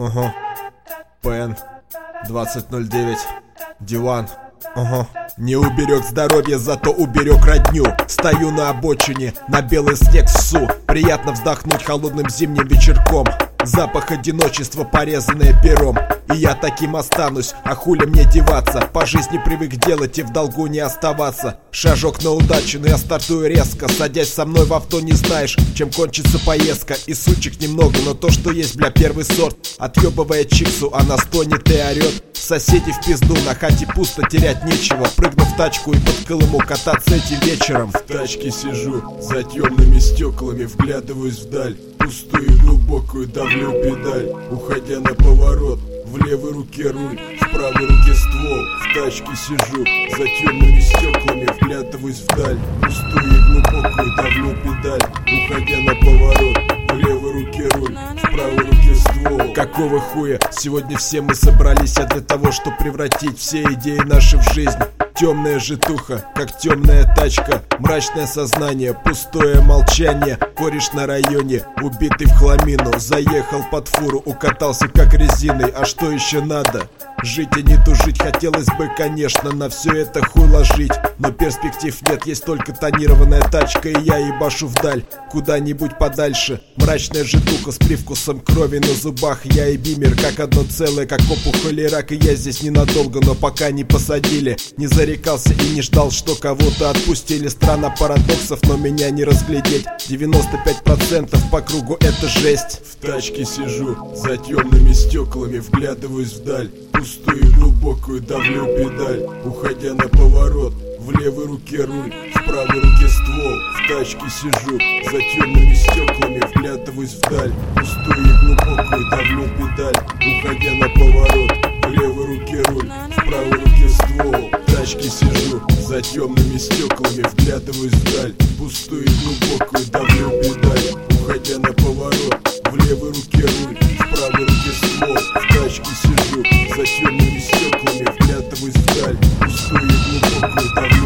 ПН 2009. Диван. Не уберег здоровье, зато уберег родню. Стою на обочине, на белый снег ссу. Приятно вздохнуть холодным зимним вечерком. Запах одиночества, порезанное пером. И я таким останусь, а хули мне деваться? По жизни привык делать и в долгу не оставаться. Шажок на удачу, но я стартую резко. Садясь со мной в авто, не знаешь, чем кончится поездка. И сучек немного, но то, что есть, бля, первый сорт. Отъебывая чипсу, она стонет и орет. Соседи в пизду, на хате пусто, терять нечего. Прыгну в тачку и под Колыму кататься этим вечером. В тачке сижу, за темными стеклами вглядываюсь вдаль. Пустую и глубокую давлю педаль, уходя на поворот. В левой руке руль, в правой руке ствол. В тачке сижу, за темными стеклами вглядываюсь вдаль. Пустую и глубокую давлю педаль, уходя на поворот. В левой руке руль, в правой руке ствол. Какого хуя? Сегодня все мы собрались для того, чтобы превратить все идеи наши в жизнь. Темная житуха, как темная тачка. Мрачное сознание, пустое молчание. Кореш на районе, убитый в хламину. Заехал под фуру, укатался как резиной. А что еще надо? Жить и не тужить хотелось бы, конечно. На все это хуй ложить, но перспектив нет. Есть только тонированная тачка, и я ебашу вдаль, куда-нибудь подальше. Мрачная житуха с привкусом крови на зубах. Я и бимер как одно целое, как опухоль и рак. И я здесь ненадолго, но пока не посадили. Не зарекался и не ждал, что кого-то отпустили. Страна парадоксов, но меня не разглядеть. 95% по кругу это жесть. В тачке сижу, за темными стеклами вглядываюсь вдаль. Пустую и глубокую давлю педаль, уходя на поворот. В левой руке руль, в правой руке ствол. В тачке сижу, за темными стеклами вглядываюсь вдаль. Пустую и глубокую давлю педаль, уходя на поворот. В левой руке руль, в правой руке ствол. В тачке сижу, за темными стеклами вглядываюсь вдаль. Пустую и глубокую давлю педаль, уходя на поворот. В левой руке руль, в правой руке ствол. В тачке сижу, за темными стеклами вглядываюсь вдаль. Пустую и глубокую давлю